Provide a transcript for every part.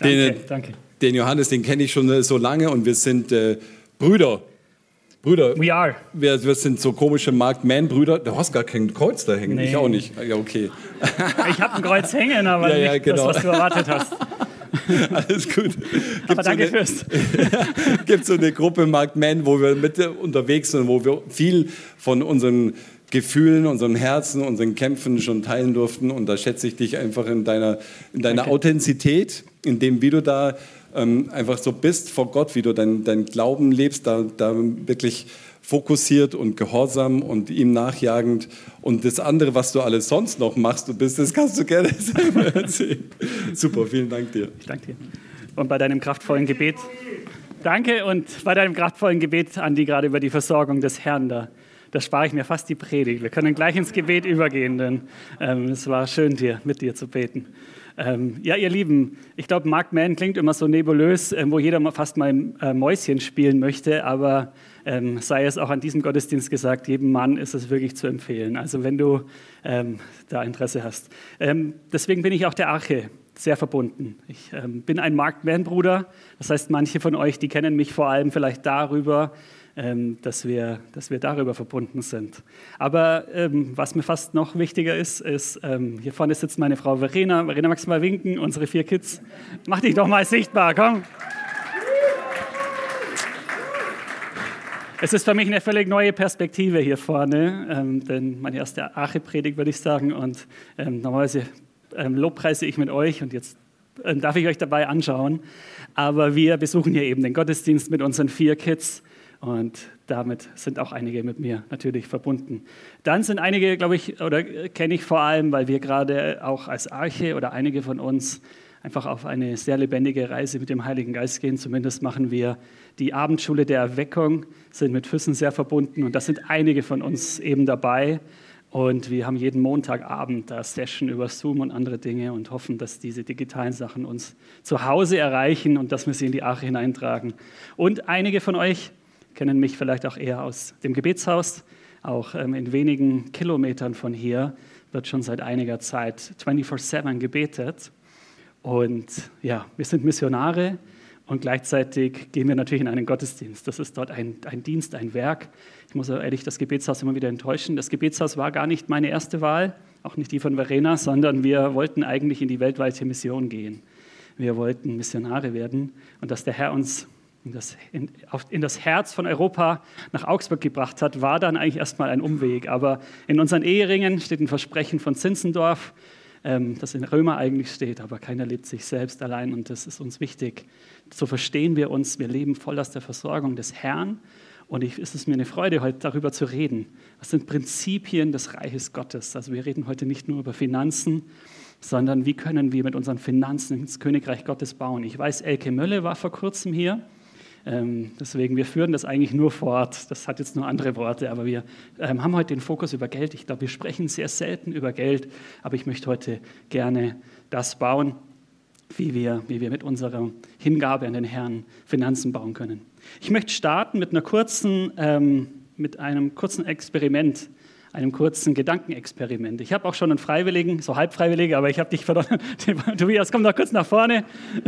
Danke. Den Johannes, den kenne ich schon so lange und wir sind Brüder. We are. Wir sind so komische Mark-Man-Brüder. Du hast gar kein Kreuz da hängen. Nee. Ich auch nicht. Ja, okay. Ich habe ein Kreuz hängen, aber nicht genau. das, was du erwartet hast. Alles gut. Aber danke fürs. Gibt so eine Gruppe Mark-Man, wo wir mit unterwegs sind, wo wir viel von unseren Gefühlen, unseren Herzen, unseren Kämpfen schon teilen durften. Und da schätze ich dich einfach in deiner Authentizität, in dem, wie du da einfach so bist vor Gott, wie du dein Glauben lebst, da wirklich fokussiert und gehorsam und ihm nachjagend. Und das andere, was du alles sonst noch machst, das kannst du gerne selber erzählen. Super, vielen Dank dir. Ich danke dir. Und bei deinem kraftvollen Gebet, danke, und bei deinem kraftvollen Gebet, Andi, gerade über die Versorgung des Herrn, da spare ich mir fast die Predigt. Wir können gleich ins Gebet übergehen, denn es war schön, mit dir zu beten. Ja, ihr Lieben, ich glaube, Mark-Man klingt immer so nebulös, wo jeder fast mal Mäuschen spielen möchte, aber sei es auch an diesem Gottesdienst gesagt, jedem Mann ist es wirklich zu empfehlen, also wenn du da Interesse hast. Deswegen bin ich auch der Arche sehr verbunden. Ich bin ein Mark-Man-Bruder, das heißt, manche von euch, die kennen mich vor allem vielleicht darüber, dass wir darüber verbunden sind. Aber was mir fast noch wichtiger ist, hier vorne sitzt meine Frau Verena. Verena, magst du mal winken? Unsere 4 Kids. Mach dich doch mal sichtbar, komm. Es ist für mich eine völlig neue Perspektive hier vorne, denn meine erste Arche-Predigt, würde ich sagen. Und normalerweise lobpreise ich mit euch und jetzt darf ich euch dabei anschauen. Aber wir besuchen hier eben den Gottesdienst mit unseren 4 Kids. Und damit sind auch einige mit mir natürlich verbunden. Dann sind einige, glaube ich, oder kenne ich vor allem, weil wir gerade auch als Arche oder einige von uns einfach auf eine sehr lebendige Reise mit dem Heiligen Geist gehen. Zumindest machen wir die Abendschule der Erweckung, sind mit Füssen sehr verbunden. Und da sind einige von uns eben dabei. Und wir haben jeden Montagabend da Session über Zoom und andere Dinge und hoffen, dass diese digitalen Sachen uns zu Hause erreichen und dass wir sie in die Arche hineintragen. Und einige von euch kennen mich vielleicht auch eher aus dem Gebetshaus. Auch in wenigen Kilometern von hier wird schon seit einiger Zeit 24/7 gebetet. Und ja, wir sind Missionare und gleichzeitig gehen wir natürlich in einen Gottesdienst. Das ist dort ein Dienst, ein Werk. Ich muss ehrlich das Gebetshaus immer wieder enttäuschen. Das Gebetshaus war gar nicht meine erste Wahl, auch nicht die von Verena, sondern wir wollten eigentlich in die weltweite Mission gehen. Wir wollten Missionare werden und dass der Herr uns in das Herz von Europa nach Augsburg gebracht hat, war dann eigentlich erstmal ein Umweg. Aber in unseren Eheringen steht ein Versprechen von Zinzendorf, das in Römer eigentlich steht, aber keiner lebt sich selbst allein und das ist uns wichtig. So verstehen wir uns, wir leben voll aus der Versorgung des Herrn und es ist mir eine Freude, heute darüber zu reden. Was sind Prinzipien des Reiches Gottes? Also wir reden heute nicht nur über Finanzen, sondern wie können wir mit unseren Finanzen ins Königreich Gottes bauen. Ich weiß, Elke Mölle war vor kurzem hier. Deswegen, wir führen das eigentlich nur fort. Das hat jetzt nur andere Worte, aber wir haben heute den Fokus über Geld. Ich glaube, wir sprechen sehr selten über Geld, aber ich möchte heute gerne das bauen, wie wir mit unserer Hingabe an den Herrn Finanzen bauen können. Ich möchte starten mit einem kurzen Experiment, einem kurzen Gedankenexperiment. Ich habe auch schon einen Freiwilligen, so Halbfreiwillige, aber ich habe dich verdammt. Tobias, komm noch kurz nach vorne.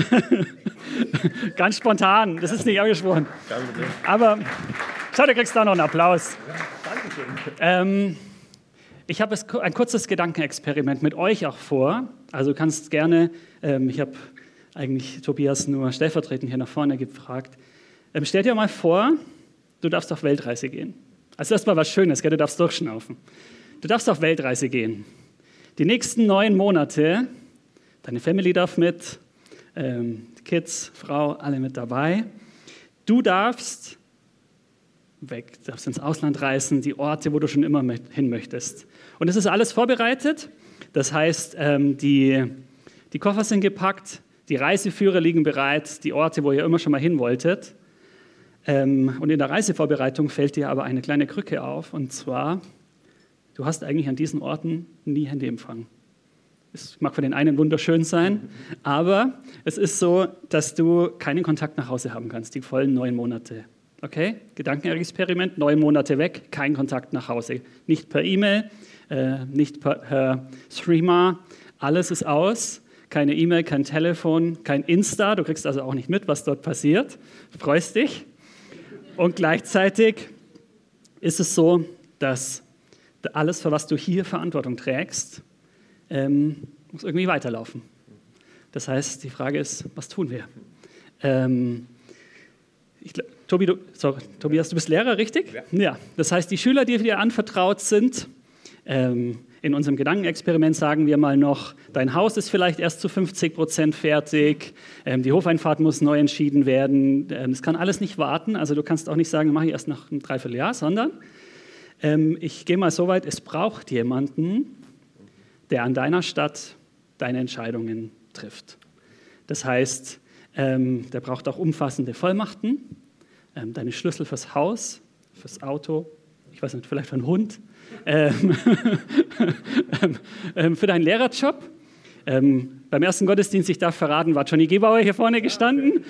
Ganz spontan, das ist nicht angesprochen. Aber schau, du kriegst da noch einen Applaus. Dankeschön. Ich habe ein kurzes Gedankenexperiment mit euch auch vor. Also du kannst gerne, ich habe eigentlich Tobias nur stellvertretend hier nach vorne gefragt. Stell dir mal vor, du darfst auf Weltreise gehen. Also erstmal was Schönes, gell? Du darfst durchschnaufen. Du darfst auf Weltreise gehen. Die nächsten 9 Monate, deine Family darf mit, Kids, Frau, alle mit dabei. Du darfst weg, darfst ins Ausland reisen, die Orte, wo du schon immer hin möchtest. Und es ist alles vorbereitet. Das heißt, die Koffer sind gepackt, die Reiseführer liegen bereit, die Orte, wo ihr immer schon mal hin wolltet. Und in der Reisevorbereitung fällt dir aber eine kleine Krücke auf, und zwar, du hast eigentlich an diesen Orten nie Handyempfang. Es mag für den einen wunderschön sein, aber es ist so, dass du keinen Kontakt nach Hause haben kannst, die vollen 9 Monate. Okay? Gedankenexperiment, 9 Monate weg, kein Kontakt nach Hause. Nicht per E-Mail, nicht per Streamer, alles ist aus, keine E-Mail, kein Telefon, kein Insta. Du kriegst also auch nicht mit, was dort passiert. Du freust dich. Und gleichzeitig ist es so, dass alles, für was du hier Verantwortung trägst, muss irgendwie weiterlaufen. Das heißt, die Frage ist, was tun wir? Tobias, du bist Lehrer, richtig? Ja. Das heißt, die Schüler, die dir anvertraut sind, in unserem Gedankenexperiment sagen wir mal noch, dein Haus ist vielleicht erst zu 50% fertig, die Hofeinfahrt muss neu entschieden werden, es kann alles nicht warten, also du kannst auch nicht sagen, mache ich erst nach einem Dreivierteljahr, sondern ich gehe mal so weit, es braucht jemanden, der an deiner Stadt deine Entscheidungen trifft. Das heißt, der braucht auch umfassende Vollmachten, deine Schlüssel fürs Haus, fürs Auto, ich weiß nicht, vielleicht für einen Hund, für deinen Lehrerjob. Beim ersten Gottesdienst, ich darf verraten, war Johnny Gebauer hier vorne gestanden.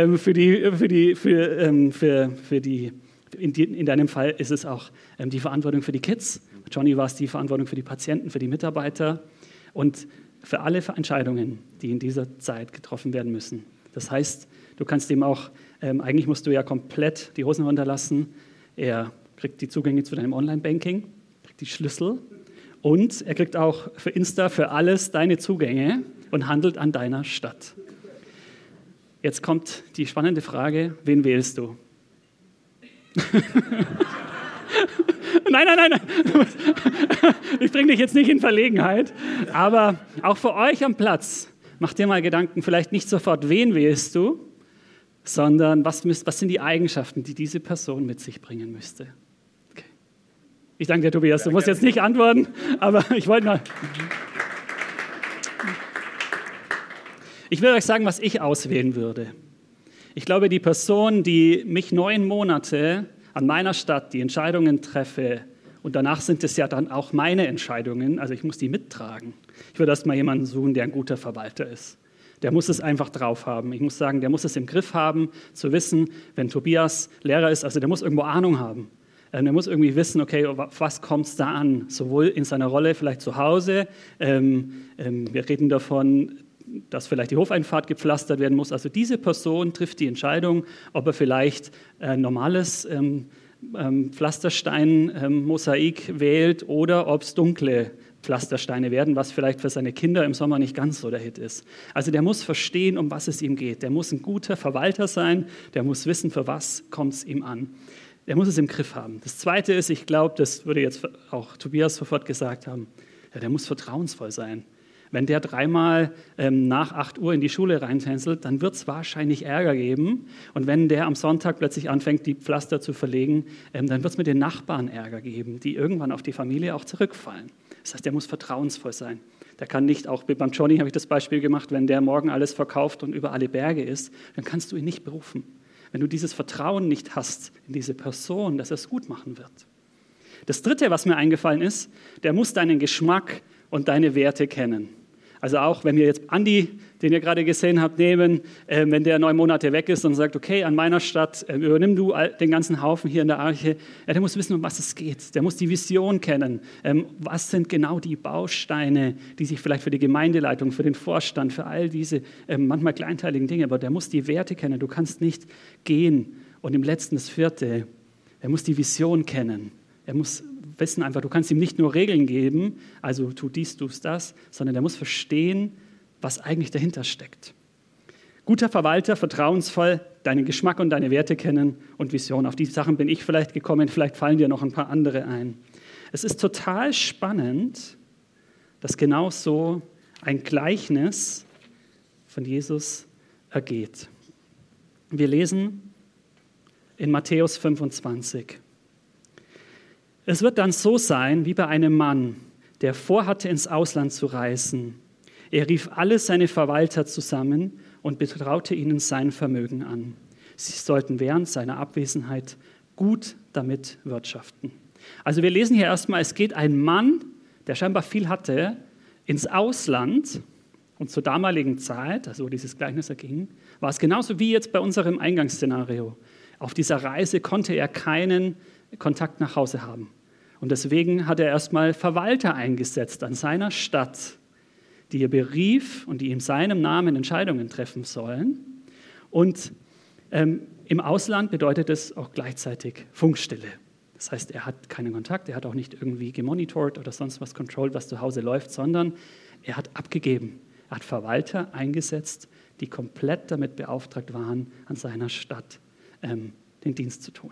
In deinem Fall ist es auch die Verantwortung für die Kids. Johnny war es die Verantwortung für die Patienten, für die Mitarbeiter und für alle Entscheidungen, die in dieser Zeit getroffen werden müssen. Das heißt, du kannst ihm auch, eigentlich musst du ja komplett die Hosen runterlassen. Er kriegt die Zugänge zu deinem Online-Banking, kriegt die Schlüssel und er kriegt auch für Insta, für alles deine Zugänge und handelt an deiner Stadt. Jetzt kommt die spannende Frage, wen wählst du? Nein. Ich bringe dich jetzt nicht in Verlegenheit, aber auch für euch am Platz, macht dir mal Gedanken, vielleicht nicht sofort, wen wählst du, sondern was sind die Eigenschaften, die diese Person mit sich bringen müsste. Okay. Ich danke dir, Tobias, du musst jetzt nicht antworten, aber ich wollte noch... Ich will euch sagen, was ich auswählen würde. Ich glaube, die Person, die mich 9 Monate an meiner Stadt die Entscheidungen treffe, und danach sind es ja dann auch meine Entscheidungen, also ich muss die mittragen. Ich würde erst mal jemanden suchen, der ein guter Verwalter ist. Der muss es einfach drauf haben. Ich muss sagen, der muss es im Griff haben, zu wissen, wenn Tobias Lehrer ist, also der muss irgendwo Ahnung haben. Der muss irgendwie wissen, okay, auf was kommt es da an? Sowohl in seiner Rolle vielleicht zu Hause, wir reden davon, dass vielleicht die Hofeinfahrt gepflastert werden muss. Also diese Person trifft die Entscheidung, ob er vielleicht normales Pflasterstein-Mosaik wählt oder ob es dunkle Pflastersteine werden, was vielleicht für seine Kinder im Sommer nicht ganz so der Hit ist. Also der muss verstehen, um was es ihm geht. Der muss ein guter Verwalter sein, der muss wissen, für was kommt es ihm an. Der muss es im Griff haben. Das Zweite ist, ich glaube, das würde jetzt auch Tobias sofort gesagt haben, ja, der muss vertrauensvoll sein. Wenn der 3-mal nach 8 Uhr in die Schule reintänzelt, dann wird es wahrscheinlich Ärger geben. Und wenn der am Sonntag plötzlich anfängt, die Pflaster zu verlegen, dann wird es mit den Nachbarn Ärger geben, die irgendwann auf die Familie auch zurückfallen. Das heißt, der muss vertrauensvoll sein. Der kann nicht, auch beim Johnny habe ich das Beispiel gemacht, wenn der morgen alles verkauft und über alle Berge ist, dann kannst du ihn nicht berufen. Wenn du dieses Vertrauen nicht hast in diese Person, dass er es gut machen wird. Das Dritte, was mir eingefallen ist, der muss deinen Geschmack und deine Werte kennen. Also auch, wenn wir jetzt Andi, den ihr gerade gesehen habt, nehmen, wenn der 9 Monate weg ist und sagt, okay, an meiner Stadt, übernimm du den ganzen Haufen hier in der Arche, ja, der muss wissen, um was es geht. Der muss die Vision kennen. Was sind genau die Bausteine, die sich vielleicht für die Gemeindeleitung, für den Vorstand, für all diese manchmal kleinteiligen Dinge, aber der muss die Werte kennen. Du kannst nicht gehen. Und im letzten, das 4., er muss die Vision kennen. Er muss wissen einfach, du kannst ihm nicht nur Regeln geben, also tu dies, tu das, sondern er muss verstehen, was eigentlich dahinter steckt. Guter Verwalter, vertrauensvoll, deinen Geschmack und deine Werte kennen und Vision. Auf die Sachen bin ich vielleicht gekommen, vielleicht fallen dir noch ein paar andere ein. Es ist total spannend, dass genau so ein Gleichnis von Jesus ergeht. Wir lesen in Matthäus 25. Es wird dann so sein, wie bei einem Mann, der vorhatte, ins Ausland zu reisen. Er rief alle seine Verwalter zusammen und betraute ihnen sein Vermögen an. Sie sollten während seiner Abwesenheit gut damit wirtschaften. Also wir lesen hier erstmal, es geht ein Mann, der scheinbar viel hatte, ins Ausland. Und zur damaligen Zeit, also wo dieses Gleichnis erging, war es genauso wie jetzt bei unserem Eingangsszenario. Auf dieser Reise konnte er keinen Kontakt nach Hause haben. Und deswegen hat er erstmal Verwalter eingesetzt an seiner Stadt, die er berief und die in seinem Namen Entscheidungen treffen sollen. Und im Ausland bedeutet es auch gleichzeitig Funkstille. Das heißt, er hat keinen Kontakt, er hat auch nicht irgendwie gemonitort oder sonst was controlled, was zu Hause läuft, sondern er hat abgegeben. Er hat Verwalter eingesetzt, die komplett damit beauftragt waren, an seiner Stadt den Dienst zu tun.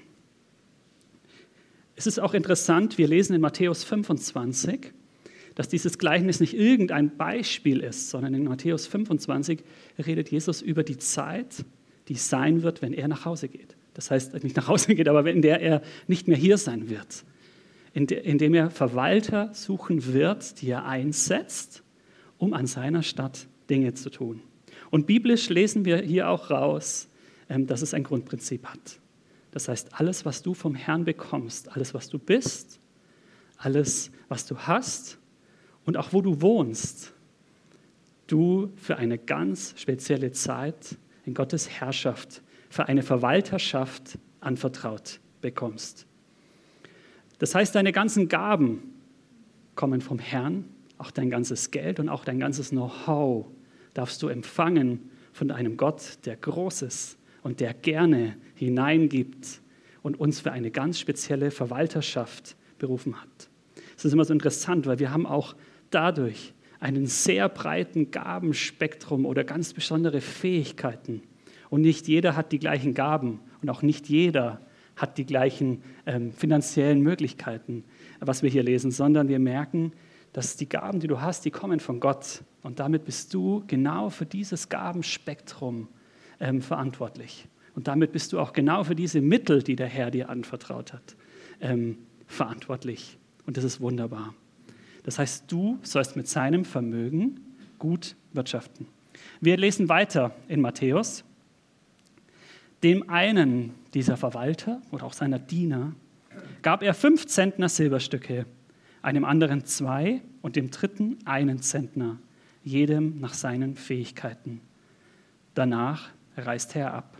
Es ist auch interessant, wir lesen in Matthäus 25, dass dieses Gleichnis nicht irgendein Beispiel ist, sondern in Matthäus 25 redet Jesus über die Zeit, die sein wird, wenn er nach Hause geht. Das heißt, nicht nach Hause geht, aber in der er nicht mehr hier sein wird. In dem er Verwalter suchen wird, die er einsetzt, um an seiner Stadt Dinge zu tun. Und biblisch lesen wir hier auch raus, dass es ein Grundprinzip hat. Das heißt, alles, was du vom Herrn bekommst, alles, was du bist, alles, was du hast und auch wo du wohnst, du für eine ganz spezielle Zeit in Gottes Herrschaft, für eine Verwalterschaft anvertraut bekommst. Das heißt, deine ganzen Gaben kommen vom Herrn, auch dein ganzes Geld und auch dein ganzes Know-how darfst du empfangen von einem Gott, der groß ist und der gerne hineingibt und uns für eine ganz spezielle Verwalterschaft berufen hat. Es ist immer so interessant, weil wir haben auch dadurch einen sehr breiten Gabenspektrum oder ganz besondere Fähigkeiten. Und nicht jeder hat die gleichen Gaben und auch nicht jeder hat die gleichen finanziellen Möglichkeiten, was wir hier lesen, sondern wir merken, dass die Gaben, die du hast, die kommen von Gott. Und damit bist du genau für dieses Gabenspektrum verantwortlich. Und damit bist du auch genau für diese Mittel, die der Herr dir anvertraut hat, verantwortlich. Und das ist wunderbar. Das heißt, du sollst mit seinem Vermögen gut wirtschaften. Wir lesen weiter in Matthäus. Dem einen dieser Verwalter oder auch seiner Diener gab er 5 Zentner Silberstücke, einem anderen 2 und dem dritten 1 Zentner, jedem nach seinen Fähigkeiten. Danach reiste er ab.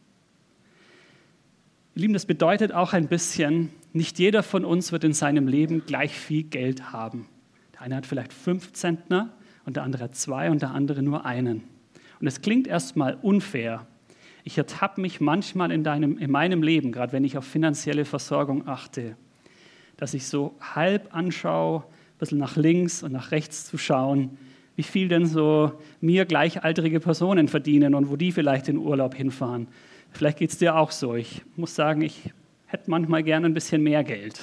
Ihr Lieben, das bedeutet auch ein bisschen, nicht jeder von uns wird in seinem Leben gleich viel Geld haben. Der eine hat vielleicht 5 Zentner und der andere hat 2 und der andere nur 1. Und es klingt erstmal unfair. Ich ertappe mich manchmal in meinem Leben, gerade wenn ich auf finanzielle Versorgung achte, dass ich so halb anschaue, ein bisschen nach links und nach rechts zu schauen, wie viel denn so mir gleichaltrige Personen verdienen und wo die vielleicht in Urlaub hinfahren. Vielleicht geht es dir auch so. Ich muss sagen, ich hätte manchmal gerne ein bisschen mehr Geld.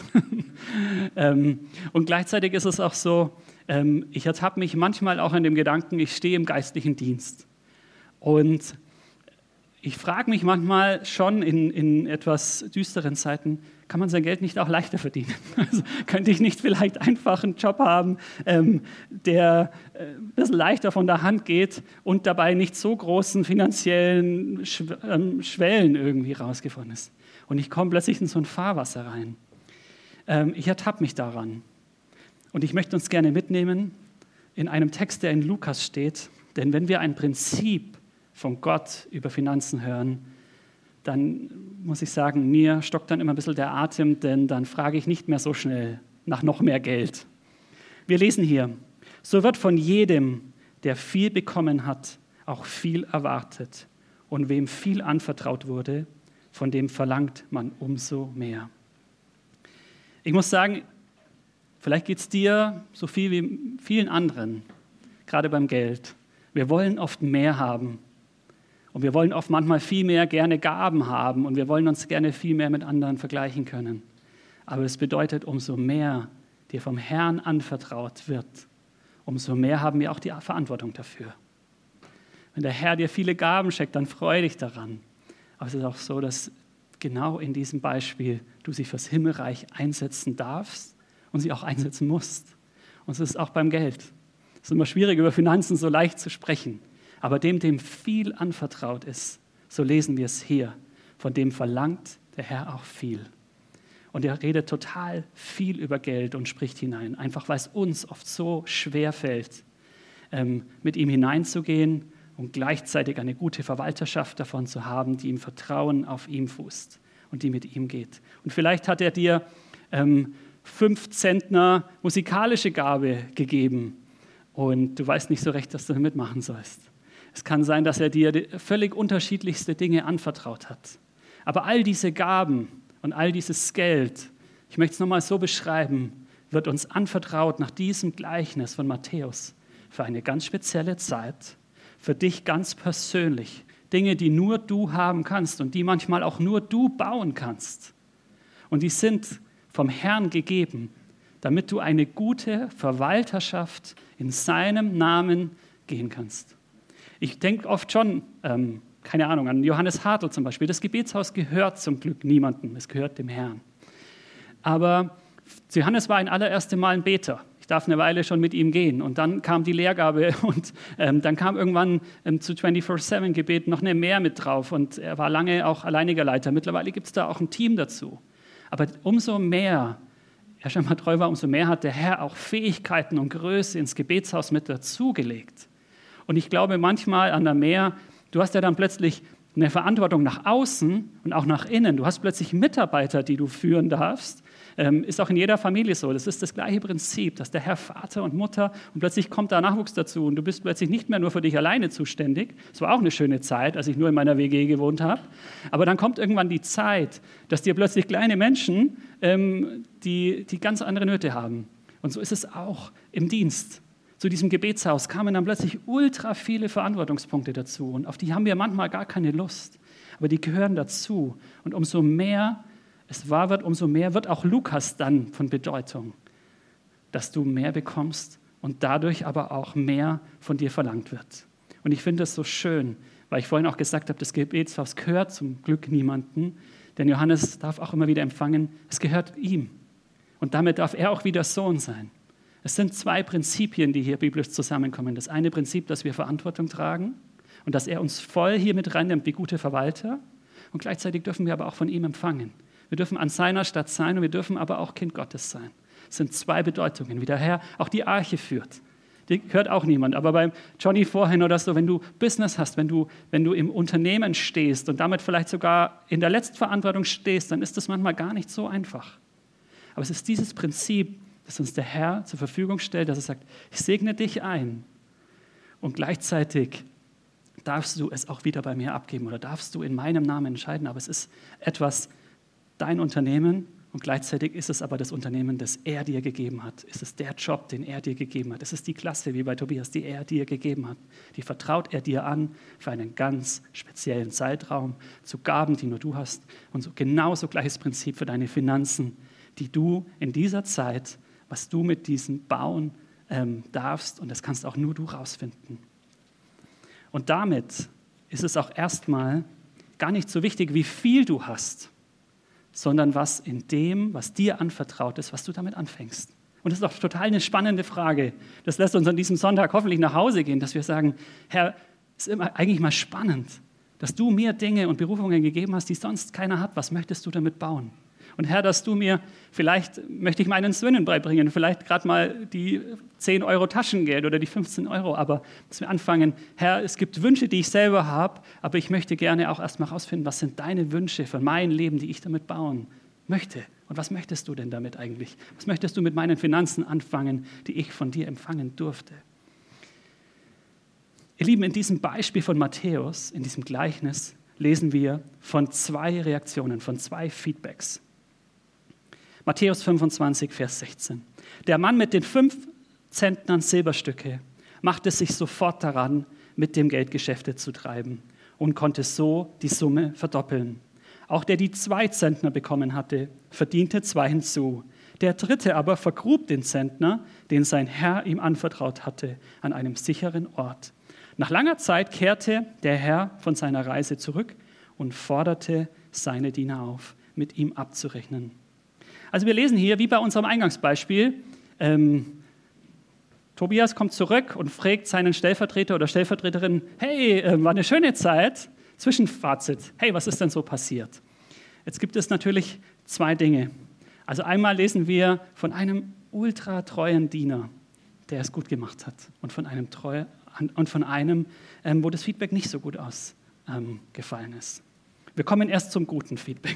Und gleichzeitig ist es auch so, ich ertappe mich manchmal auch in dem Gedanken, ich stehe im geistlichen Dienst. Und ich frage mich manchmal schon in etwas düsteren Zeiten, kann man sein Geld nicht auch leichter verdienen? Also könnte ich nicht vielleicht einfach einen Job haben, der ein bisschen leichter von der Hand geht und dabei nicht so großen finanziellen Schwellen irgendwie rausgefunden ist? Und ich komme plötzlich in so ein Fahrwasser rein. Ich ertappe mich daran. Und ich möchte uns gerne mitnehmen in einem Text, der in Lukas steht. Denn wenn wir ein Prinzip von Gott über Finanzen hören, dann muss ich sagen, mir stockt dann immer ein bisschen der Atem, denn dann frage ich nicht mehr so schnell nach noch mehr Geld. Wir lesen hier, so wird von jedem, der viel bekommen hat, auch viel erwartet. Und wem viel anvertraut wurde, von dem verlangt man umso mehr. Ich muss sagen, vielleicht geht es dir so viel wie vielen anderen, gerade beim Geld. Wir wollen oft mehr haben. Und wir wollen oft manchmal viel mehr gerne Gaben haben und wir wollen uns gerne viel mehr mit anderen vergleichen können. Aber es bedeutet, umso mehr dir vom Herrn anvertraut wird, umso mehr haben wir auch die Verantwortung dafür. Wenn der Herr dir viele Gaben schenkt, dann freu dich daran. Aber es ist auch so, dass genau in diesem Beispiel du sie fürs Himmelreich einsetzen darfst und sie auch einsetzen musst. Und es ist auch beim Geld. Es ist immer schwierig, über Finanzen so leicht zu sprechen. Aber dem viel anvertraut ist, so lesen wir es hier, von dem verlangt der Herr auch viel. Und er redet total viel über Geld und spricht hinein, einfach weil es uns oft so schwer fällt, mit ihm hineinzugehen und gleichzeitig eine gute Verwalterschaft davon zu haben, die im Vertrauen auf ihm fußt und die mit ihm geht. Und vielleicht hat er dir 5 Zentner musikalische Gabe gegeben und du weißt nicht so recht, was du damit machen sollst. Es kann sein, dass er dir völlig unterschiedlichste Dinge anvertraut hat. Aber all diese Gaben und all dieses Geld, ich möchte es nochmal so beschreiben, wird uns anvertraut nach diesem Gleichnis von Matthäus für eine ganz spezielle Zeit, für dich ganz persönlich. Dinge, die nur du haben kannst und die manchmal auch nur du bauen kannst. Und die sind vom Herrn gegeben, damit du eine gute Verwalterschaft in seinem Namen gehen kannst. Ich denke oft schon, keine Ahnung, an Johannes Hartl zum Beispiel. Das Gebetshaus gehört zum Glück niemandem, es gehört dem Herrn. Aber Johannes war ein allererstes Mal ein Beter. Ich darf eine Weile schon mit ihm gehen. Und dann kam die Lehrgabe und dann kam irgendwann zu 24/7-Gebet noch eine mehr mit drauf. Und er war lange auch alleiniger Leiter. Mittlerweile gibt es da auch ein Team dazu. Aber umso mehr er scheinbar treu war, umso mehr hat der Herr auch Fähigkeiten und Größe ins Gebetshaus mit dazugelegt. Und ich glaube manchmal an der Meer, du hast ja dann plötzlich eine Verantwortung nach außen und auch nach innen. Du hast plötzlich Mitarbeiter, die du führen darfst. Ist auch in jeder Familie so. Das ist das gleiche Prinzip, dass der Herr Vater und Mutter und plötzlich kommt da Nachwuchs dazu und du bist plötzlich nicht mehr nur für dich alleine zuständig. Das war auch eine schöne Zeit, als ich nur in meiner WG gewohnt habe. Aber dann kommt irgendwann die Zeit, dass dir plötzlich kleine Menschen, die ganz andere Nöte haben. Und so ist es auch im Dienst. Zu diesem Gebetshaus kamen dann plötzlich ultra viele Verantwortungspunkte dazu und auf die haben wir manchmal gar keine Lust. Aber die gehören dazu. Und umso mehr es wahr wird, umso mehr wird auch Lukas dann von Bedeutung, dass du mehr bekommst und dadurch aber auch mehr von dir verlangt wird. Und ich finde das so schön, weil ich vorhin auch gesagt habe, das Gebetshaus gehört zum Glück niemandem, denn Johannes darf auch immer wieder empfangen, es gehört ihm. Und damit darf er auch wieder Sohn sein. Es sind zwei Prinzipien, die hier biblisch zusammenkommen. Das eine Prinzip, dass wir Verantwortung tragen und dass er uns voll hier mit reinnimmt wie gute Verwalter. Und gleichzeitig dürfen wir aber auch von ihm empfangen. Wir dürfen an seiner Stadt sein und wir dürfen aber auch Kind Gottes sein. Das sind zwei Bedeutungen, wie der Herr auch die Arche führt. Die hört auch niemand. Aber beim Johnny vorhin oder so, wenn du Business hast, wenn du im Unternehmen stehst und damit vielleicht sogar in der Letztverantwortung stehst, dann ist das manchmal gar nicht so einfach. Aber es ist dieses Prinzip, das uns der Herr zur Verfügung stellt, dass er sagt, ich segne dich ein und gleichzeitig darfst du es auch wieder bei mir abgeben oder darfst du in meinem Namen entscheiden. Aber es ist etwas, dein Unternehmen und gleichzeitig ist es aber das Unternehmen, das er dir gegeben hat. Es ist der Job, den er dir gegeben hat. Es ist die Klasse, wie bei Tobias, die er dir gegeben hat. Die vertraut er dir an für einen ganz speziellen Zeitraum, zu Gaben, die nur du hast. Und so genauso gleiches Prinzip für deine Finanzen, die du in dieser Zeit, was du mit diesen bauen darfst. Und das kannst auch nur du rausfinden. Und damit ist es auch erstmal gar nicht so wichtig, wie viel du hast, sondern was in dem, was dir anvertraut ist, was du damit anfängst. Und das ist doch total eine spannende Frage. Das lässt uns an diesem Sonntag hoffentlich nach Hause gehen, dass wir sagen, Herr, es ist eigentlich mal spannend, dass du mir Dinge und Berufungen gegeben hast, die sonst keiner hat. Was möchtest du damit bauen? Und Herr, dass du mir, vielleicht möchte ich meinen Söhnen beibringen, vielleicht gerade mal die 10 Euro Taschengeld oder die 15 Euro, aber dass wir anfangen, Herr, es gibt Wünsche, die ich selber habe, aber ich möchte gerne auch erstmal herausfinden, was sind deine Wünsche für mein Leben, die ich damit bauen möchte. Und was möchtest du denn damit eigentlich? Was möchtest du mit meinen Finanzen anfangen, die ich von dir empfangen durfte? Ihr Lieben, in diesem Beispiel von Matthäus, in diesem Gleichnis, lesen wir von 2 Reaktionen, von 2 Feedbacks. Matthäus 25, Vers 16. Der Mann mit den 5 Zentnern Silberstücke machte sich sofort daran, mit dem Geld Geschäfte zu treiben und konnte so die Summe verdoppeln. Auch der die 2 Zentner bekommen hatte, verdiente 2 hinzu. Der dritte aber vergrub den Zentner, den sein Herr ihm anvertraut hatte, an einem sicheren Ort. Nach langer Zeit kehrte der Herr von seiner Reise zurück und forderte seine Diener auf, mit ihm abzurechnen. Also wir lesen hier, wie bei unserem Eingangsbeispiel, Tobias kommt zurück und fragt seinen Stellvertreter oder Stellvertreterin, hey, war eine schöne Zeit. Zwischenfazit, hey, was ist denn so passiert? Jetzt gibt es natürlich 2 Dinge. Also einmal lesen wir von einem ultra treuen Diener, der es gut gemacht hat, und von einem, wo das Feedback nicht so gut ausgefallen ist. Wir kommen erst zum guten Feedback.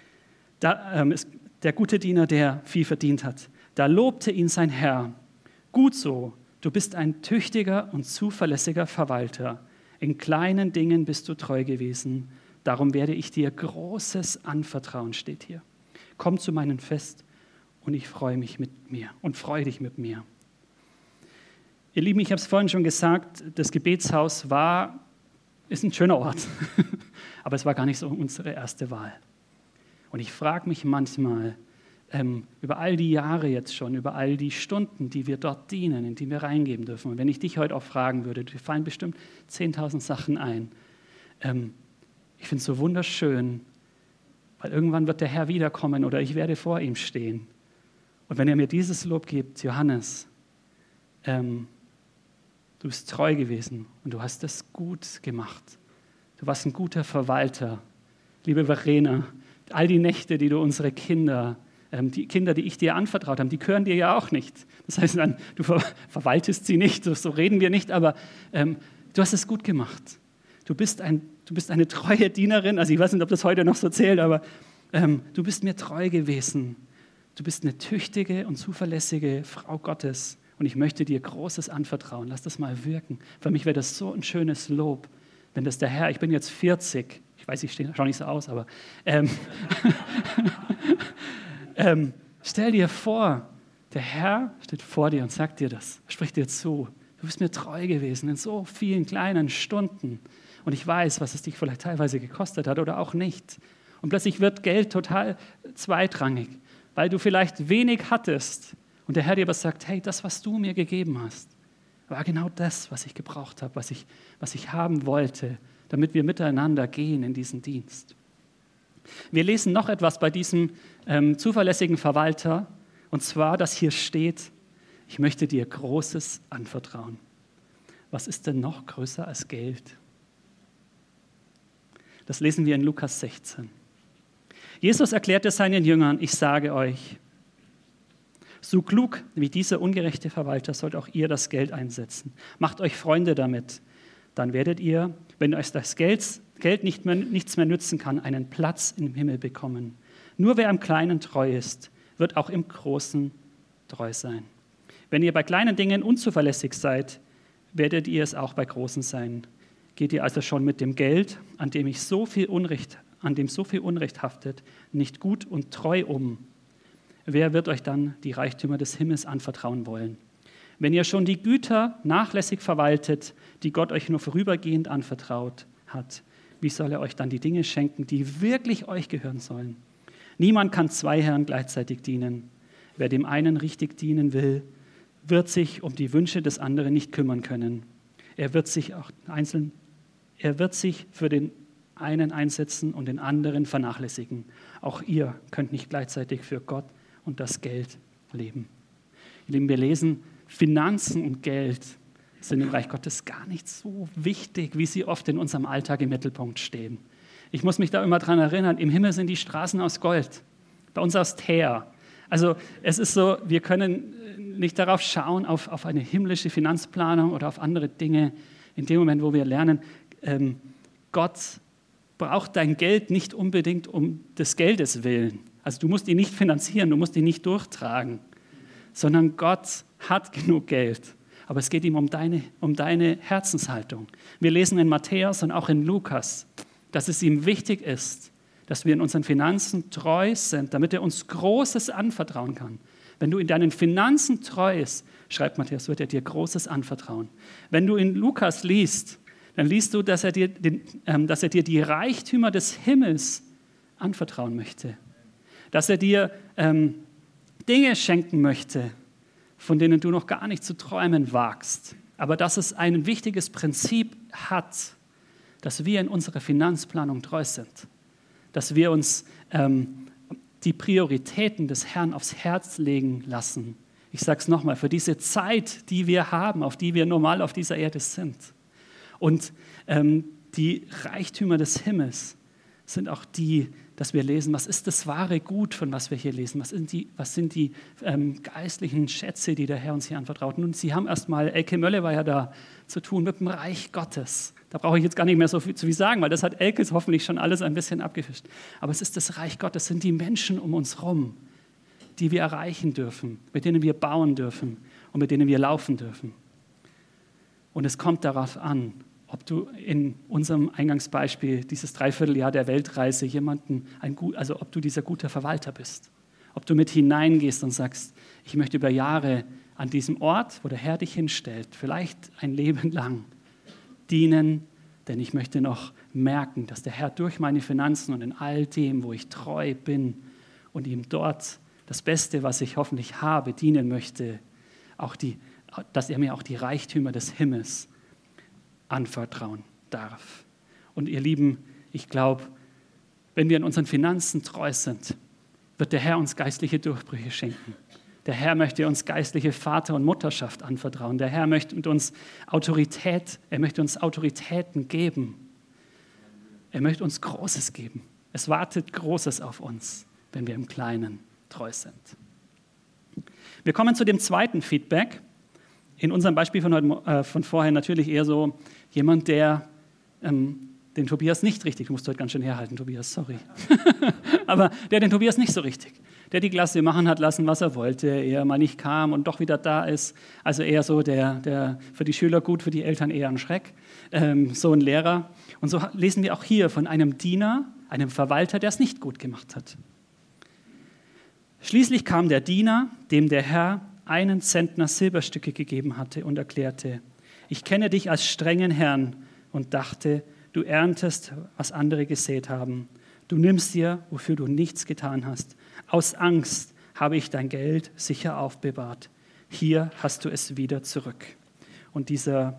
Da ist der gute Diener, der viel verdient hat. Da lobte ihn sein Herr. Gut so, du bist ein tüchtiger und zuverlässiger Verwalter. In kleinen Dingen bist du treu gewesen. Darum werde ich dir Großes anvertrauen, steht hier. Komm zu meinem Fest und ich freue mich mit mir und freue dich mit mir. Ihr Lieben, ich habe es vorhin schon gesagt, das Gebetshaus ist ein schöner Ort, aber es war gar nicht so unsere erste Wahl. Und ich frage mich manchmal über all die Jahre jetzt schon, über all die Stunden, die wir dort dienen, in die wir reingeben dürfen. Und wenn ich dich heute auch fragen würde, dir fallen bestimmt 10.000 Sachen ein. Ich finde es so wunderschön, weil irgendwann wird der Herr wiederkommen oder ich werde vor ihm stehen. Und wenn er mir dieses Lob gibt, Johannes, du bist treu gewesen und du hast das gut gemacht. Du warst ein guter Verwalter. Liebe Verena, all die Nächte, die du unsere Kinder, die Kinder, die ich dir anvertraut habe, die gehören dir ja auch nicht. Das heißt, du verwaltest sie nicht, so reden wir nicht, aber du hast es gut gemacht. Du bist eine treue Dienerin, also ich weiß nicht, ob das heute noch so zählt, aber du bist mir treu gewesen. Du bist eine tüchtige und zuverlässige Frau Gottes und ich möchte dir Großes anvertrauen. Lass das mal wirken. Für mich wäre das so ein schönes Lob, wenn das der Herr, ich bin jetzt 40, ich weiß, ich schaue nicht so aus, aber stell dir vor, der Herr steht vor dir und sagt dir das, spricht dir zu. Du bist mir treu gewesen in so vielen kleinen Stunden und ich weiß, was es dich vielleicht teilweise gekostet hat oder auch nicht. Und plötzlich wird Geld total zweitrangig, weil du vielleicht wenig hattest und der Herr dir aber sagt, hey, das, was du mir gegeben hast, war genau das, was ich gebraucht habe, was ich haben wollte, damit wir miteinander gehen in diesen Dienst. Wir lesen noch etwas bei diesem zuverlässigen Verwalter, und zwar, dass hier steht, ich möchte dir Großes anvertrauen. Was ist denn noch größer als Geld? Das lesen wir in Lukas 16. Jesus erklärte seinen Jüngern, ich sage euch, so klug wie dieser ungerechte Verwalter sollt auch ihr das Geld einsetzen. Macht euch Freunde damit. Dann werdet ihr, wenn euch das Geld nichts mehr nützen kann, einen Platz im Himmel bekommen. Nur wer am Kleinen treu ist, wird auch im Großen treu sein. Wenn ihr bei kleinen Dingen unzuverlässig seid, werdet ihr es auch bei großen sein. Geht ihr also schon mit dem Geld, an dem so viel Unrecht haftet, nicht gut und treu um? Wer wird euch dann die Reichtümer des Himmels anvertrauen wollen? Wenn ihr schon die Güter nachlässig verwaltet, die Gott euch nur vorübergehend anvertraut hat, wie soll er euch dann die Dinge schenken, die wirklich euch gehören sollen? Niemand kann zwei Herren gleichzeitig dienen. Wer dem einen richtig dienen will, wird sich um die Wünsche des anderen nicht kümmern können. Er wird sich für den einen einsetzen und den anderen vernachlässigen. Auch ihr könnt nicht gleichzeitig für Gott und das Geld leben. Ihr Lieben, wir lesen, Finanzen und Geld sind im Reich Gottes gar nicht so wichtig, wie sie oft in unserem Alltag im Mittelpunkt stehen. Ich muss mich da immer dran erinnern, im Himmel sind die Straßen aus Gold, bei uns aus Teer. Also es ist so, wir können nicht darauf schauen, auf eine himmlische Finanzplanung oder auf andere Dinge. In dem Moment, wo wir lernen, Gott braucht dein Geld nicht unbedingt um des Geldes willen. Also du musst ihn nicht finanzieren, du musst ihn nicht durchtragen, sondern Gott hat genug Geld. Aber es geht ihm um deine Herzenshaltung. Wir lesen in Matthäus und auch in Lukas, dass es ihm wichtig ist, dass wir in unseren Finanzen treu sind, damit er uns Großes anvertrauen kann. Wenn du in deinen Finanzen treu bist, schreibt Matthäus, wird er dir Großes anvertrauen. Wenn du in Lukas liest, dann liest du, dass er dir die Reichtümer des Himmels anvertrauen möchte. Dass er dir Dinge schenken möchte, von denen du noch gar nicht zu träumen wagst. Aber dass es ein wichtiges Prinzip hat, dass wir in unserer Finanzplanung treu sind. Dass wir uns die Prioritäten des Herrn aufs Herz legen lassen. Ich sage es nochmal, für diese Zeit, die wir haben, auf die wir normal auf dieser Erde sind. Und die Reichtümer des Himmels sind auch die, dass wir lesen, was ist das wahre Gut, von was wir hier lesen? Was sind die geistlichen Schätze, die der Herr uns hier anvertraut? Nun, Sie haben erstmal, Elke Mölle war ja da, zu tun mit dem Reich Gottes. Da brauche ich jetzt gar nicht mehr so viel sagen, weil das hat Elke hoffentlich schon alles ein bisschen abgefischt. Aber es ist das Reich Gottes, sind die Menschen um uns herum, die wir erreichen dürfen, mit denen wir bauen dürfen. und mit denen wir laufen dürfen. Und es kommt darauf an, ob du in unserem Eingangsbeispiel, dieses Dreivierteljahr der Weltreise, ob du dieser gute Verwalter bist. Ob du mit hineingehst und sagst, ich möchte über Jahre an diesem Ort, wo der Herr dich hinstellt, vielleicht ein Leben lang dienen, denn ich möchte noch merken, dass der Herr durch meine Finanzen und in all dem, wo ich treu bin und ihm dort das Beste, was ich hoffentlich habe, dienen möchte, dass er mir auch die Reichtümer des Himmels anvertrauen darf. Und ihr Lieben, ich glaube, wenn wir in unseren Finanzen treu sind, wird der Herr uns geistliche Durchbrüche schenken. Der Herr möchte uns geistliche Vater- und Mutterschaft anvertrauen. Der Herr möchte mit uns Autoritäten geben. Er möchte uns Großes geben. Es wartet Großes auf uns, wenn wir im Kleinen treu sind. Wir kommen zu dem zweiten Feedback. In unserem Beispiel von vorher natürlich eher so jemand, der den Tobias nicht richtig, du musst heute ganz schön herhalten, Tobias, sorry, aber der den Tobias nicht so richtig, der die Klasse machen hat lassen, was er wollte, eher mal nicht kam und doch wieder da ist, also eher so der für die Schüler gut, für die Eltern eher ein Schreck, so ein Lehrer. Und so lesen wir auch hier von einem Diener, einem Verwalter, der es nicht gut gemacht hat. Schließlich kam der Diener, dem der Herr 1 Zentner Silberstücke gegeben hatte und erklärte, ich kenne dich als strengen Herrn und dachte, du erntest, was andere gesät haben. Du nimmst dir, wofür du nichts getan hast. Aus Angst habe ich dein Geld sicher aufbewahrt. Hier hast du es wieder zurück. Und dieser,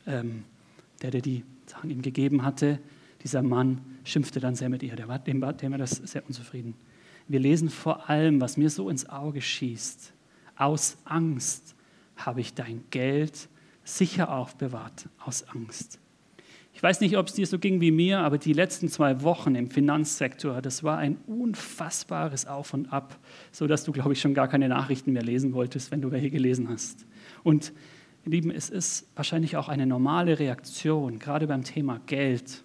der die Sachen ihm gegeben hatte, dieser Mann schimpfte dann sehr mit ihr. Dem war das sehr unzufrieden. Wir lesen vor allem, was mir so ins Auge schießt. Aus Angst habe ich dein Geld sicher aufbewahrt. Aus Angst. Ich weiß nicht, ob es dir so ging wie mir, aber die letzten 2 Wochen im Finanzsektor, das war ein unfassbares Auf und Ab, sodass du, glaube ich, schon gar keine Nachrichten mehr lesen wolltest, wenn du welche gelesen hast. Und, ihr Lieben, es ist wahrscheinlich auch eine normale Reaktion, gerade beim Thema Geld,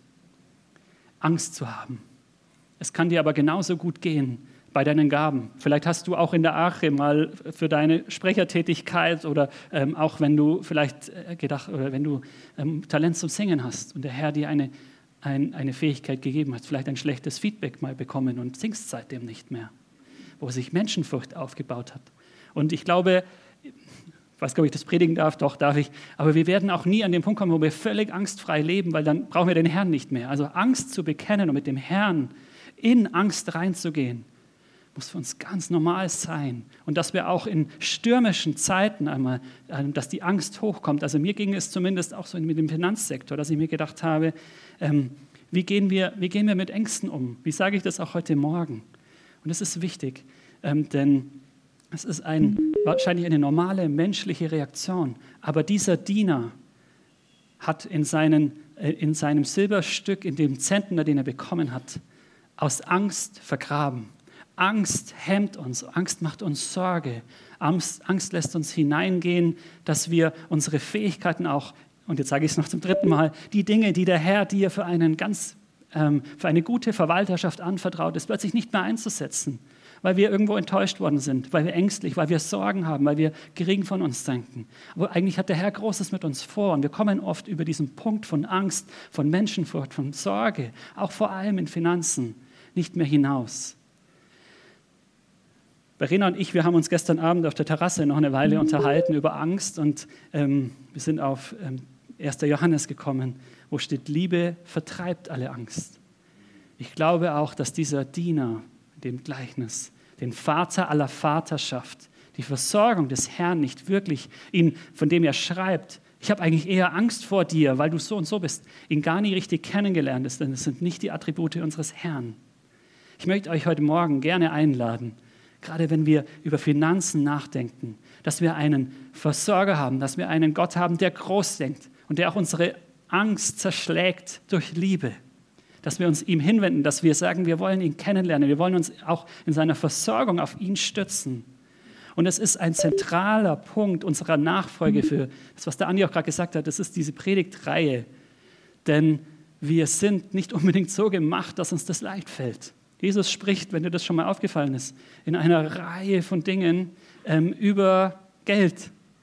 Angst zu haben. Es kann dir aber genauso gut gehen bei deinen Gaben. Vielleicht hast du auch in der Arche mal für deine Sprechertätigkeit oder auch wenn du vielleicht wenn du Talent zum Singen hast und der Herr dir eine Fähigkeit gegeben hat, vielleicht ein schlechtes Feedback mal bekommen und singst seitdem nicht mehr, wo sich Menschenfurcht aufgebaut hat. Und ich glaube, ich weiß gar nicht, ob ich das predigen darf, doch darf ich, aber wir werden auch nie an den Punkt kommen, wo wir völlig angstfrei leben, weil dann brauchen wir den Herrn nicht mehr. Also Angst zu bekennen und mit dem Herrn in Angst reinzugehen, muss für uns ganz normal sein. Und dass wir auch in stürmischen Zeiten einmal, dass die Angst hochkommt. Also mir ging es zumindest auch so mit dem Finanzsektor, dass ich mir gedacht habe, wie gehen wir mit Ängsten um? Wie sage ich das auch heute Morgen? Und das ist wichtig, denn es ist wahrscheinlich eine normale menschliche Reaktion. Aber dieser Diener hat in seinem Silberstück, in dem Zentner, den er bekommen hat, aus Angst vergraben. Angst hemmt uns, Angst macht uns Sorge, Angst lässt uns hineingehen, dass wir unsere Fähigkeiten auch, und jetzt sage ich es noch zum 3. Mal, die Dinge, die der Herr dir für eine gute Verwalterschaft anvertraut ist, plötzlich nicht mehr einzusetzen, weil wir irgendwo enttäuscht worden sind, weil wir ängstlich, weil wir Sorgen haben, weil wir gering von uns denken. Aber eigentlich hat der Herr Großes mit uns vor und wir kommen oft über diesen Punkt von Angst, von Menschenfurcht, von Sorge, auch vor allem in Finanzen, nicht mehr hinaus. Verena und ich, wir haben uns gestern Abend auf der Terrasse noch eine Weile unterhalten über Angst und wir sind auf 1. Johannes gekommen, wo steht, Liebe vertreibt alle Angst. Ich glaube auch, dass dieser Diener, dem Gleichnis, den Vater aller Vaterschaft, die Versorgung des Herrn nicht wirklich, von dem er schreibt, ich habe eigentlich eher Angst vor dir, weil du so und so bist, ihn gar nicht richtig kennengelernt ist, denn es sind nicht die Attribute unseres Herrn. Ich möchte euch heute Morgen gerne einladen, gerade wenn wir über Finanzen nachdenken, dass wir einen Versorger haben, dass wir einen Gott haben, der groß denkt und der auch unsere Angst zerschlägt durch Liebe. Dass wir uns ihm hinwenden, dass wir sagen, wir wollen ihn kennenlernen, wir wollen uns auch in seiner Versorgung auf ihn stützen. Und es ist ein zentraler Punkt unserer Nachfolge für das, was der Andi auch gerade gesagt hat, das ist diese Predigtreihe. Denn wir sind nicht unbedingt so gemacht, dass uns das leicht fällt. Jesus spricht, wenn dir das schon mal aufgefallen ist, in einer Reihe von Dingen über Geld.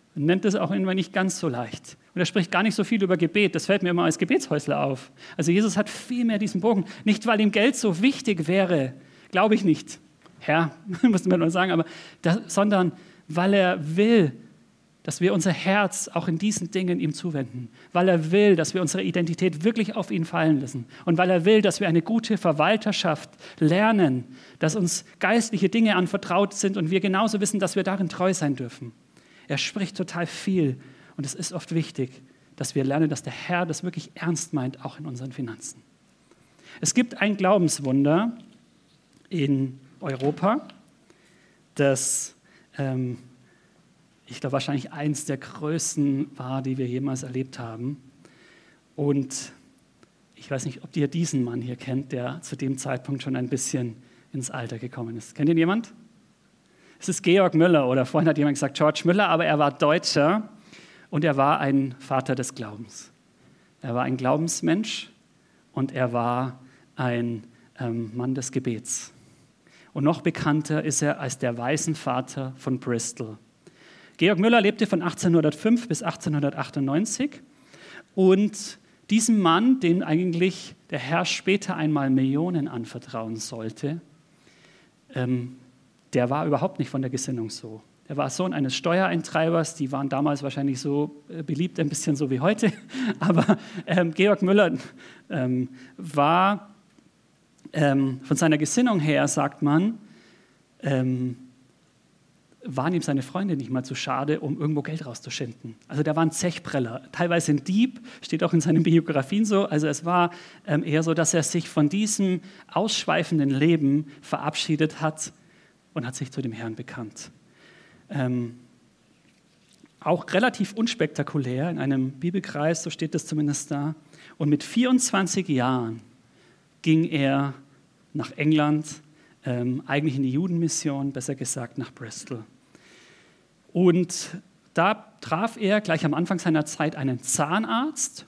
und nennt es auch immer nicht ganz so leicht. Und er spricht gar nicht so viel über Gebet. Das fällt mir immer als Gebetshäusler auf. Also Jesus hat viel mehr diesen Bogen. Nicht, weil ihm Geld so wichtig wäre, glaube ich nicht. Herr, muss man nur sagen, sondern weil er will, dass wir unser Herz auch in diesen Dingen ihm zuwenden. Weil er will, dass wir unsere Identität wirklich auf ihn fallen lassen. Und weil er will, dass wir eine gute Verwalterschaft lernen, dass uns geistliche Dinge anvertraut sind und wir genauso wissen, dass wir darin treu sein dürfen. Er spricht total viel und es ist oft wichtig, dass wir lernen, dass der Herr das wirklich ernst meint, auch in unseren Finanzen. Es gibt ein Glaubenswunder in Europa, das ich glaube, wahrscheinlich eins der größten war, die wir jemals erlebt haben. Und ich weiß nicht, ob ihr diesen Mann hier kennt, der zu dem Zeitpunkt schon ein bisschen ins Alter gekommen ist. Kennt ihn jemand? Es ist Georg Müller, oder vorhin hat jemand gesagt George Müller, aber er war Deutscher und er war ein Vater des Glaubens. Er war ein Glaubensmensch und er war ein Mann des Gebets. Und noch bekannter ist er als der Waisenvater von Bristol. Georg Müller lebte von 1805 bis 1898 und diesem Mann, den eigentlich der Herr später einmal Millionen anvertrauen sollte, der war überhaupt nicht von der Gesinnung so. Er war Sohn eines Steuereintreibers, die waren damals wahrscheinlich so beliebt, ein bisschen so wie heute, aber Georg Müller war von seiner Gesinnung her, sagt man, waren ihm seine Freunde nicht mal zu schade, um irgendwo Geld rauszuschinden. Also der war ein Zechpreller, teilweise ein Dieb, steht auch in seinen Biografien so. Also es war eher so, dass er sich von diesem ausschweifenden Leben verabschiedet hat und hat sich zu dem Herrn bekannt. Auch relativ unspektakulär in einem Bibelkreis, so steht es zumindest da. Und mit 24 Jahren ging er nach England, eigentlich in die Judenmission, besser gesagt nach Bristol. Und da traf er gleich am Anfang seiner Zeit einen Zahnarzt,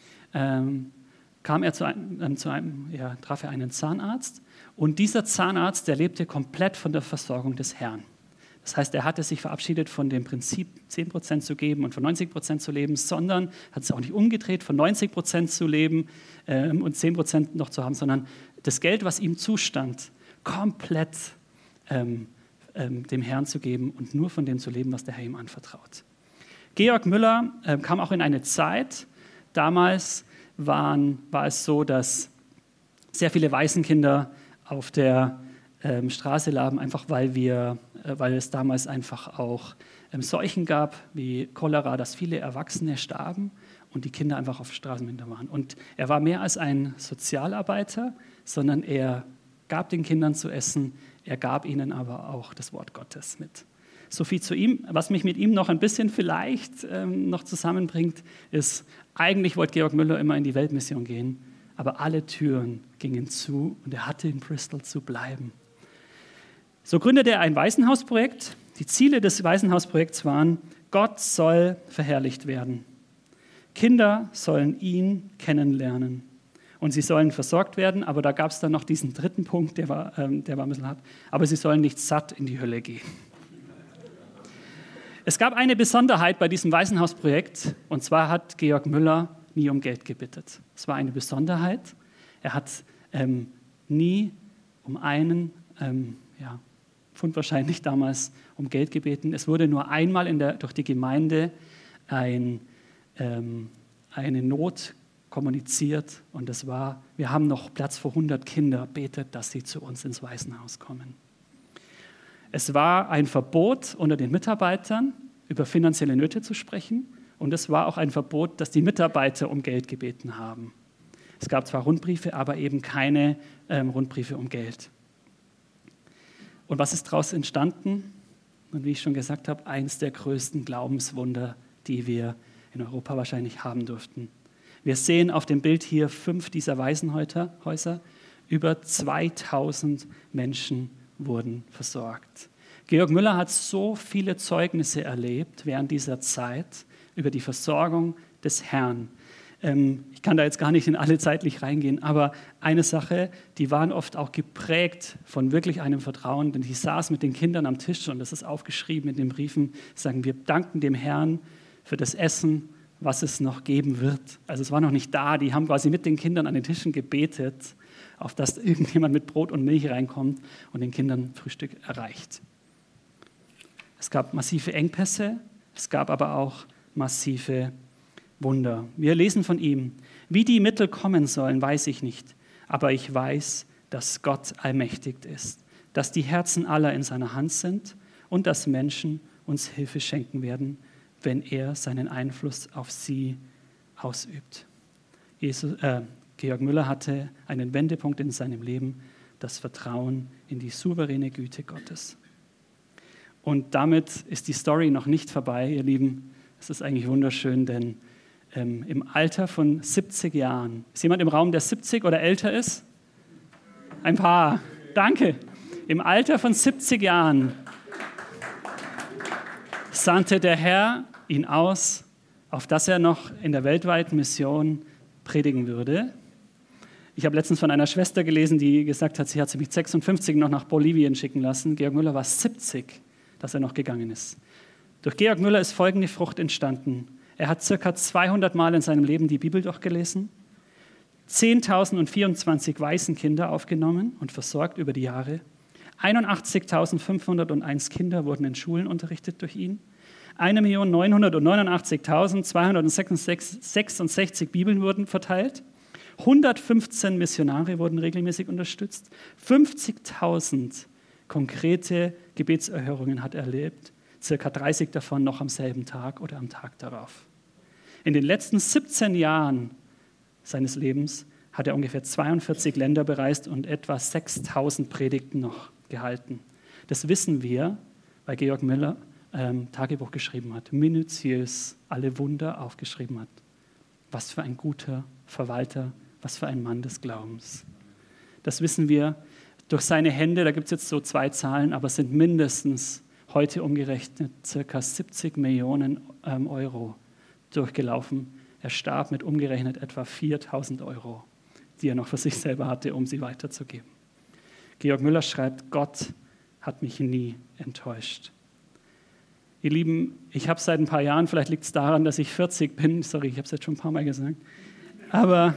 traf er einen Zahnarzt und dieser Zahnarzt, der lebte komplett von der Versorgung des Herrn. Das heißt, er hatte sich verabschiedet von dem Prinzip, 10% zu geben und von 90% zu leben, sondern hat es auch nicht umgedreht, von 90% zu leben und 10% noch zu haben, sondern das Geld, was ihm zustand, komplett dem Herrn zu geben und nur von dem zu leben, was der Herr ihm anvertraut. Georg Müller kam auch in eine Zeit, damals war es so, dass sehr viele Waisenkinder auf der Straße lagen, einfach weil es damals einfach auch Seuchen gab, wie Cholera, dass viele Erwachsene starben und die Kinder einfach auf Straßenminder waren. Und er war mehr als ein Sozialarbeiter, sondern er gab den Kindern zu essen, er gab ihnen aber auch das Wort Gottes mit. So viel zu ihm. Was mich mit ihm noch ein bisschen vielleicht noch zusammenbringt, ist, eigentlich wollte Georg Müller immer in die Weltmission gehen, aber alle Türen gingen zu und er hatte in Bristol zu bleiben. So gründete er ein Waisenhausprojekt. Die Ziele des Waisenhausprojekts waren, Gott soll verherrlicht werden. Kinder sollen ihn kennenlernen. Und sie sollen versorgt werden, aber da gab es dann noch diesen dritten Punkt, der war ein bisschen hart. Aber sie sollen nicht satt in die Hölle gehen. Es gab eine Besonderheit bei diesem Waisenhausprojekt, und zwar hat Georg Müller nie um Geld gebittet. Es war eine Besonderheit. Er hat nie um einen Pfund wahrscheinlich damals um Geld gebeten. Es wurde nur einmal durch die Gemeinde eine Not kommuniziert und das war, wir haben noch Platz für 100 Kinder, betet, dass sie zu uns ins Waisenhaus kommen. Es war ein Verbot unter den Mitarbeitern, über finanzielle Nöte zu sprechen und es war auch ein Verbot, dass die Mitarbeiter um Geld gebeten haben. Es gab zwar Rundbriefe, aber eben keine Rundbriefe um Geld. Und was ist daraus entstanden? Und wie ich schon gesagt habe, eines der größten Glaubenswunder, die wir in Europa wahrscheinlich haben durften. Wir sehen auf dem Bild hier 5 dieser Waisenhäuser. Über 2000 Menschen wurden versorgt. Georg Müller hat so viele Zeugnisse erlebt während dieser Zeit über die Versorgung des Herrn. Ich kann da jetzt gar nicht in alle zeitlich reingehen, aber eine Sache, die waren oft auch geprägt von wirklich einem Vertrauen, denn die saßen mit den Kindern am Tisch und das ist aufgeschrieben in den Briefen, sagen, wir danken dem Herrn für das Essen, was es noch geben wird. Also es war noch nicht da, die haben quasi mit den Kindern an den Tischen gebetet, auf dass irgendjemand mit Brot und Milch reinkommt und den Kindern Frühstück erreicht. Es gab massive Engpässe, es gab aber auch massive Wunder. Wir lesen von ihm. Wie die Mittel kommen sollen, weiß ich nicht. Aber ich weiß, dass Gott allmächtig ist, dass die Herzen aller in seiner Hand sind und dass Menschen uns Hilfe schenken werden, wenn er seinen Einfluss auf sie ausübt. Georg Müller hatte einen Wendepunkt in seinem Leben, das Vertrauen in die souveräne Güte Gottes. Und damit ist die Story noch nicht vorbei, ihr Lieben. Es ist eigentlich wunderschön, denn im Alter von 70 Jahren, ist jemand im Raum, der 70 oder älter ist? Ein paar, danke. Im Alter von 70 Jahren sandte der Herr ihn aus, auf dass er noch in der weltweiten Mission predigen würde. Ich habe letztens von einer Schwester gelesen, die gesagt hat, sie hat sich mit 56 noch nach Bolivien schicken lassen. Georg Müller war 70, dass er noch gegangen ist. Durch Georg Müller ist folgende Frucht entstanden. Er hat ca. 200 Mal in seinem Leben die Bibel durchgelesen, 10.024 Waisenkinder aufgenommen und versorgt über die Jahre. 81.501 Kinder wurden in Schulen unterrichtet durch ihn. 1.989.266 Bibeln wurden verteilt. 115 Missionare wurden regelmäßig unterstützt. 50.000 konkrete Gebetserhörungen hat er erlebt. Circa 30 davon noch am selben Tag oder am Tag darauf. In den letzten 17 Jahren seines Lebens hat er ungefähr 42 Länder bereist und etwa 6.000 Predigten noch gehalten. Das wissen wir, weil Georg Müller Tagebuch geschrieben hat, minutiös alle Wunder aufgeschrieben hat. Was für ein guter Verwalter, was für ein Mann des Glaubens. Das wissen wir durch seine Hände, da gibt es jetzt so 2 Zahlen, aber es sind mindestens heute umgerechnet ca. 70 Millionen Euro durchgelaufen. Er starb mit umgerechnet etwa 4.000 Euro, die er noch für sich selber hatte, um sie weiterzugeben. Georg Müller schreibt, Gott hat mich nie enttäuscht. Ihr Lieben, ich habe seit ein paar Jahren, vielleicht liegt es daran, dass ich 40 bin, sorry, ich habe es jetzt schon ein paar Mal gesagt, aber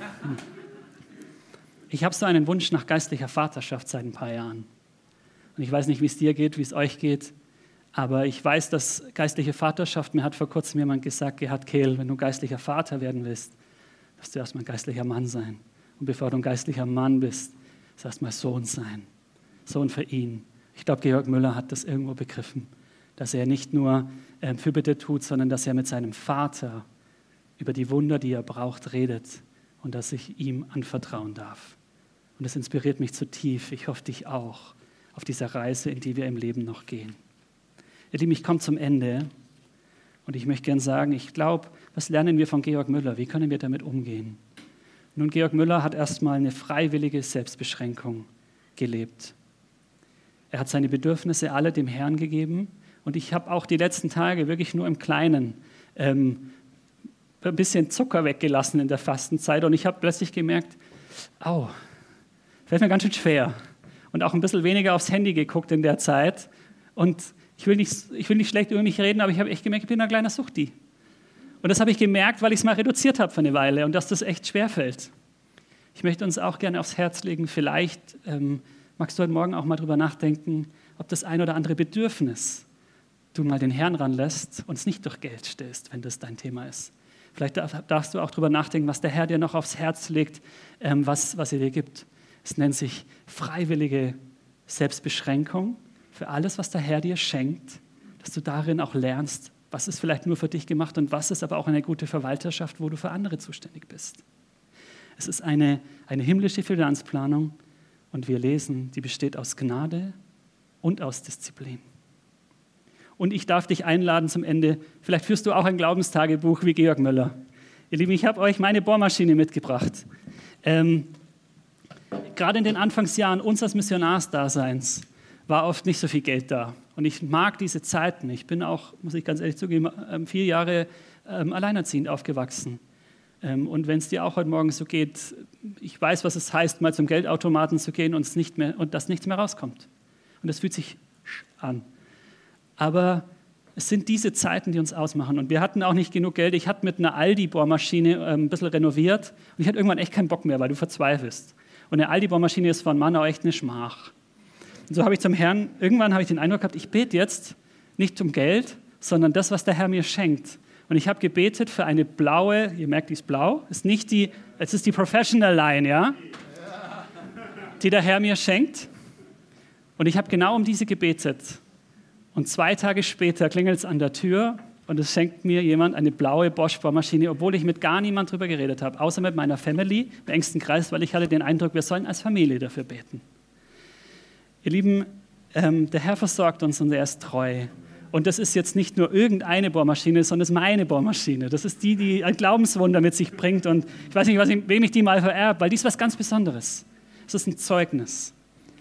ich habe so einen Wunsch nach geistlicher Vaterschaft seit ein paar Jahren. Und ich weiß nicht, wie es dir geht, wie es euch geht, aber ich weiß, dass geistliche Vaterschaft, mir hat vor kurzem jemand gesagt, Gerhard Kehl, wenn du geistlicher Vater werden willst, darfst du erstmal ein geistlicher Mann sein. Und bevor du ein geistlicher Mann bist, sollst du erstmal Sohn sein. Sohn für ihn. Ich glaube, Georg Müller hat das irgendwo begriffen, dass er nicht nur Fürbitte tut, sondern dass er mit seinem Vater über die Wunder, die er braucht, redet und dass ich ihm anvertrauen darf. Und das inspiriert mich zutiefst. Ich hoffe, dich auch auf dieser Reise, in die wir im Leben noch gehen. Ihr Lieben, ich komme zum Ende und ich möchte gerne sagen, ich glaube, was lernen wir von Georg Müller? Wie können wir damit umgehen? Nun, Georg Müller hat erstmal eine freiwillige Selbstbeschränkung gelebt. Er hat seine Bedürfnisse alle dem Herrn gegeben und ich habe auch die letzten Tage wirklich nur im Kleinen ein bisschen Zucker weggelassen in der Fastenzeit und ich habe plötzlich gemerkt, fällt mir ganz schön schwer und auch ein bisschen weniger aufs Handy geguckt in der Zeit und ich will nicht schlecht über mich reden, aber ich habe echt gemerkt, ich bin ein kleiner Suchti. Und das habe ich gemerkt, weil ich es mal reduziert habe für eine Weile und dass das echt schwerfällt. Ich möchte uns auch gerne aufs Herz legen, vielleicht magst du heute Morgen auch mal drüber nachdenken, ob das ein oder andere Bedürfnis du mal den Herrn ranlässt und es nicht durch Geld stellst, wenn das dein Thema ist. Vielleicht darfst du auch drüber nachdenken, was der Herr dir noch aufs Herz legt, was er dir gibt. Es nennt sich freiwillige Selbstbeschränkung für alles, was der Herr dir schenkt, dass du darin auch lernst, was ist vielleicht nur für dich gemacht und was ist aber auch eine gute Verwalterschaft, wo du für andere zuständig bist. Es ist eine himmlische Finanzplanung und wir lesen, die besteht aus Gnade und aus Disziplin. Und ich darf dich einladen zum Ende, vielleicht führst du auch ein Glaubenstagebuch wie Georg Müller. Ihr Lieben, ich habe euch meine Bohrmaschine mitgebracht. Gerade in den Anfangsjahren unseres Missionarsdaseins war oft nicht so viel Geld da. Und ich mag diese Zeiten. Ich bin auch, muss ich ganz ehrlich zugeben, 4 Jahre alleinerziehend aufgewachsen. Und wenn es dir auch heute Morgen so geht, ich weiß, was es heißt, mal zum Geldautomaten zu gehen und dass nichts mehr rauskommt. Und das fühlt sich an. Aber es sind diese Zeiten, die uns ausmachen. Und wir hatten auch nicht genug Geld. Ich hatte mit einer Aldi-Bohrmaschine ein bisschen renoviert. Und ich hatte irgendwann echt keinen Bock mehr, weil du verzweifelst. Und eine Aldi-Bohrmaschine ist von Mann auch echt eine Schmach. Und so habe ich zum Herrn, irgendwann habe ich den Eindruck gehabt, ich bete jetzt nicht um Geld, sondern das, was der Herr mir schenkt. Und ich habe gebetet für eine blaue, ihr merkt, die ist blau, es ist die Professional Line, ja? Die der Herr mir schenkt. Und ich habe genau um diese gebetet. Und 2 Tage später klingelt es an der Tür und es schenkt mir jemand eine blaue Bosch-Bohrmaschine, obwohl ich mit gar niemand drüber geredet habe, außer mit meiner Family, im engsten Kreis, weil ich hatte den Eindruck, wir sollen als Familie dafür beten. Ihr Lieben, der Herr versorgt uns und er ist treu. Und das ist jetzt nicht nur irgendeine Bohrmaschine, sondern das ist meine Bohrmaschine. Das ist die ein Glaubenswunder mit sich bringt. Und ich weiß nicht, wem ich die mal vererbe, weil die ist was ganz Besonderes. Es ist ein Zeugnis.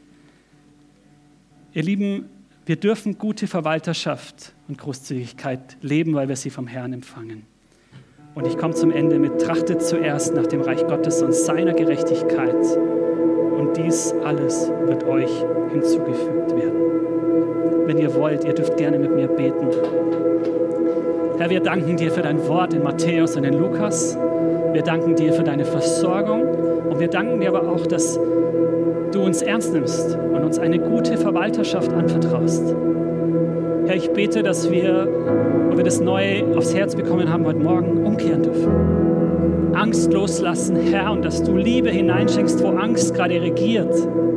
Ihr Lieben, wir dürfen gute Verwalterschaft und Großzügigkeit leben, weil wir sie vom Herrn empfangen. Und ich komme zum Ende mit: Trachtet zuerst nach dem Reich Gottes und seiner Gerechtigkeit. Und dies alles wird euch hinzugefügt werden. Wenn ihr wollt, ihr dürft gerne mit mir beten. Herr, wir danken dir für dein Wort in Matthäus und in Lukas. Wir danken dir für deine Versorgung. Und wir danken dir aber auch, dass du uns ernst nimmst und uns eine gute Verwalterschaft anvertraust. Herr, ich bete, dass wir, wo wir das neu aufs Herz bekommen haben heute Morgen, umkehren dürfen. Angst loslassen, Herr, und dass du Liebe hineinschenkst, wo Angst gerade regiert.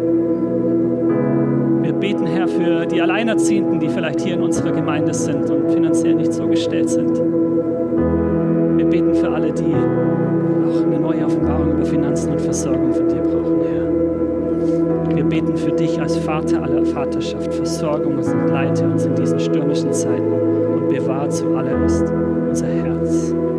Wir beten, Herr, für die Alleinerziehenden, die vielleicht hier in unserer Gemeinde sind und finanziell nicht so gestellt sind. Wir beten für alle, die auch eine neue Offenbarung über Finanzen und Versorgung von dir brauchen, Herr. Wir beten für dich als Vater aller Vaterschaft, Versorgung und leite uns in diesen stürmischen Zeiten und bewahre zuallererst unser Herz.